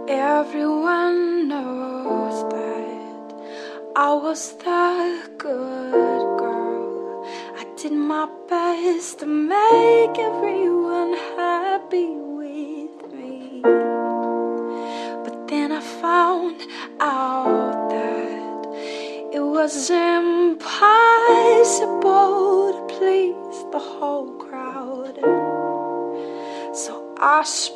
Everyone knows that I was the good girl. I did my best to make everyone happy with me. But then I found out that it was impossible to please the whole crowd. So I